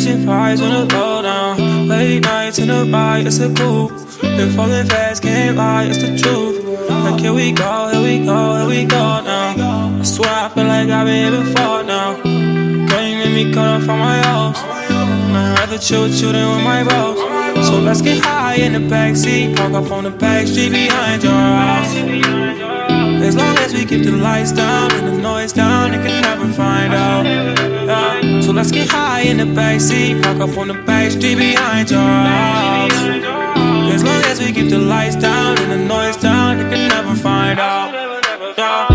Catching vibes on the low down. Late nights in the ride, it's a coupe. Been falling fast, can't lie, it's the truth. Like here we go, here we go, here we go now. I swear I feel like I've been here before now. Girl, you made me cut off on my hoes. I'd rather chill with you than with my bros. So let's get high in the backseat, park up on the back street behind your house. As long as we keep the lights down and the noise down, they can never find out. Yeah. So let's get high in the backseat, park up on the back street behind your house. As long as we keep the lights down and the noise down, they can never find out. Yeah.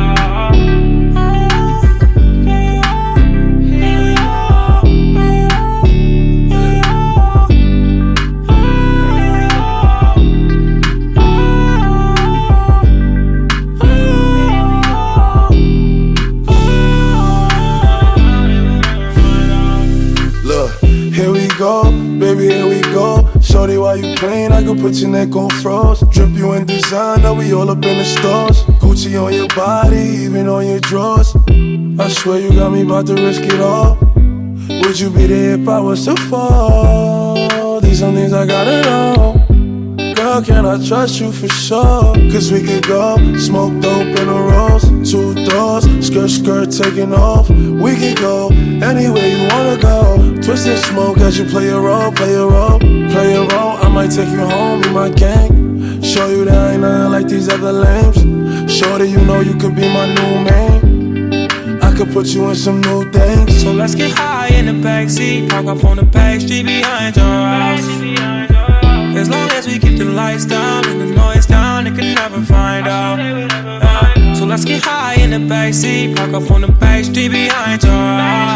Here we go, baby, here we go. Shorty, while you playing, I can put your neck on froze. Drip you in designer, we all up in the stores. Gucci on your body, even on your drawers. I swear you got me about to risk it all. Would you be there if I was to fall? These some things I gotta know. Girl, can I trust you for sure? Cause we could go, smoke dope in a rose. 2 doors, skirt taking off. We could go anywhere you wanna go. Twist and smoke as you play a role, play a role. Play a role, I might take you home, be my gang. Show you that I ain't nothing like these other lames. Shorty, you know you could be my new man. I could put you in some new things. So let's get high in the backseat, park up on the back street behind your house. As long as we keep the lights down and the noise down, they can never find out. So let's get high in the backseat, park up on the back street behind your house.